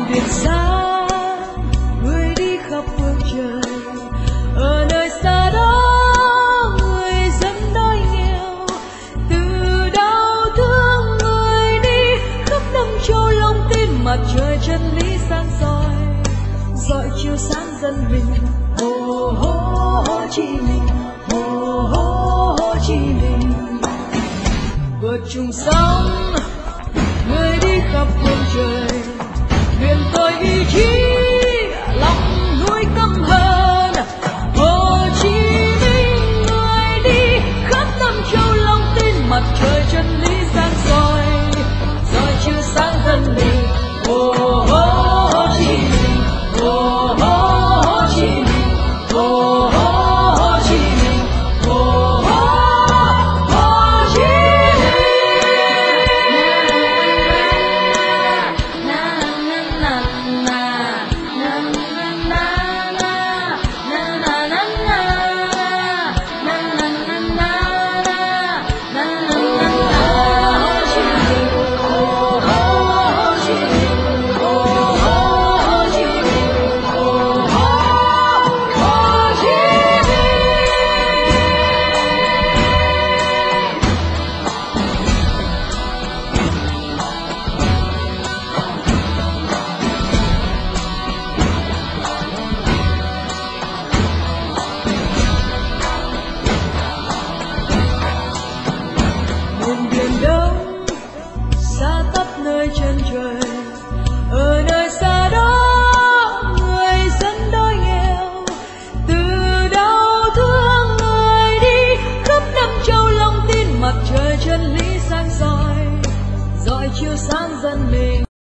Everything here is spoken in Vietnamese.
biển xa, người đi khắp phương trời. Ở nơi xa đó người dân đói nghèo, từ đau thương người đi khắp năm châu lòng tin mặt trời chân lý sáng soi, dọi chiếu sáng dân mình. Hồ Hô Hô Chí Minh, Hồ Hô Hô Chí Minh. Vượt trùng sóng người đi khắp phương trời, nguyện tôi ý chí